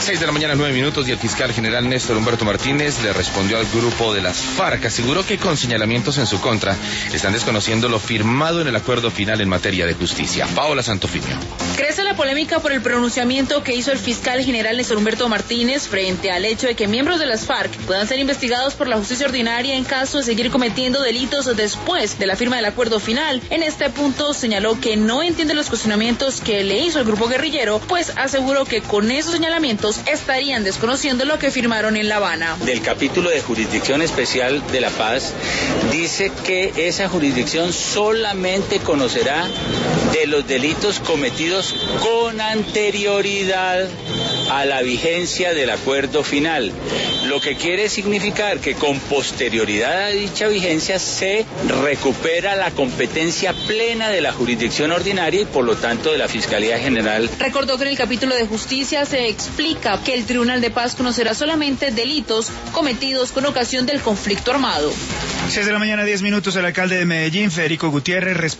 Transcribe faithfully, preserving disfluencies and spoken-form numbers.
seis de la mañana, nueve minutos, y el fiscal general Néstor Humberto Martínez le respondió al grupo de las FARC. Aseguró que con señalamientos en su contra están desconociendo lo firmado en el acuerdo final en materia de justicia. Paola Santofimio. Crece la polémica por el pronunciamiento que hizo el fiscal general Néstor Humberto Martínez frente al hecho de que miembros de las FARC puedan ser investigados por la justicia ordinaria en caso de seguir cometiendo delitos después de la firma del acuerdo final. En este punto señaló que no entiende los cuestionamientos que le hizo el grupo guerrillero, pues aseguró que con esos señalamientos estarían desconociendo lo que firmaron en La Habana. Del capítulo de Jurisdicción Especial de la Paz dice que esa jurisdicción solamente conocerá de los delitos cometidos con anterioridad a la vigencia del acuerdo final, lo que quiere significar que con posterioridad a dicha vigencia se recupera la competencia plena de la jurisdicción ordinaria y por lo tanto de la Fiscalía General. Recordó que en el capítulo de Justicia se explica que el Tribunal de Paz conocerá solamente delitos cometidos con ocasión del conflicto armado. seis de la mañana, diez minutos, el alcalde de Medellín, Federico Gutiérrez,